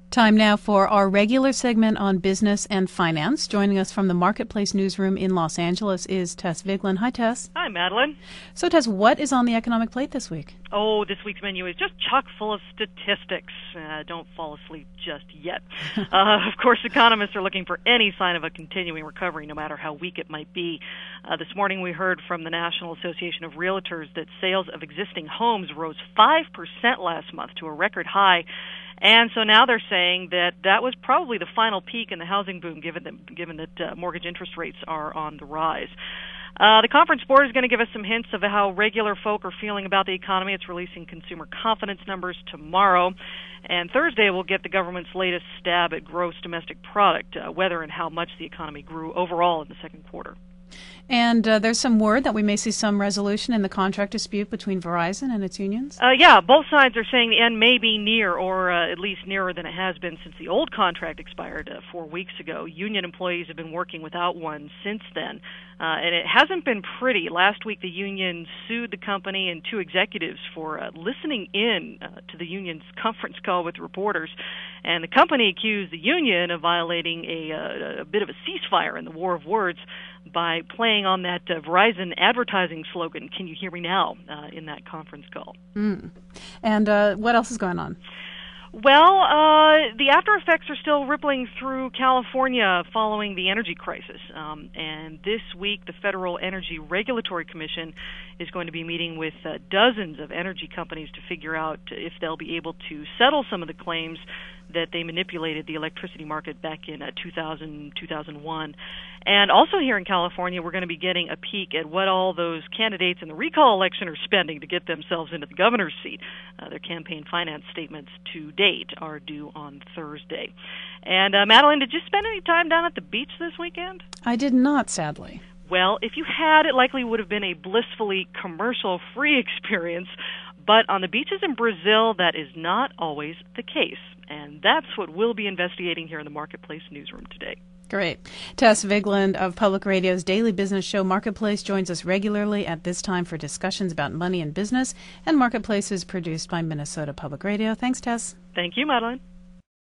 Time now for our regular segment on business and finance. Joining us from the Marketplace newsroom in Los Angeles is Tess Vigeland. Hi, Tess. Hi, Madeline. So, Tess, what is on the economic plate this week? Oh, this week's menu is just chock full of statistics. Don't fall asleep just yet. Of course, economists are looking for any sign of a continuing recovery, no matter how weak it might be. This morning we heard from the National Association of Realtors that sales of existing homes rose 5% last month to a record high. And so now they're saying that that was probably the final peak in the housing boom, given that mortgage interest rates are on the rise. The Conference Board is going to give us some hints of how regular folk are feeling about the economy. It's releasing consumer confidence numbers tomorrow. And Thursday we'll get the government's latest stab at gross domestic product, whether and how much the economy grew overall in the second quarter. And there's some word that we may see some resolution in the contract dispute between Verizon and its unions? Yeah, both sides are saying the end may be near, or at least nearer than it has been since the old contract expired 4 weeks ago. Union employees have been working without one since then, and it hasn't been pretty. Last week, the union sued the company and two executives for listening in to the union's conference call with reporters, and the company accused the union of violating a bit of a ceasefire in the war of words by playing on that Verizon advertising slogan, "Can you hear me now?" In that conference call. And what else is going on? Well, the after effects are still rippling through California following the energy crisis. And this week, the Federal Energy Regulatory Commission is going to be meeting with dozens of energy companies to figure out if they'll be able to settle some of the claims that they manipulated the electricity market back in 2001. And also here in California, we're going to be getting a peek at what all those candidates in the recall election are spending to get themselves into the governor's seat. Their campaign finance statements to date are due on Thursday. And Madeline, did you spend any time down at the beach this weekend? I did not, sadly. Well, if you had, it likely would have been a blissfully commercial-free experience. But on the beaches in Brazil, that is not always the case. And that's what we'll be investigating here in the Marketplace newsroom today. Great. Tess Vigeland of Public Radio's daily business show Marketplace joins us regularly at this time for discussions about money and business. And Marketplace is produced by Minnesota Public Radio. Thanks, Tess. Thank you, Madeline.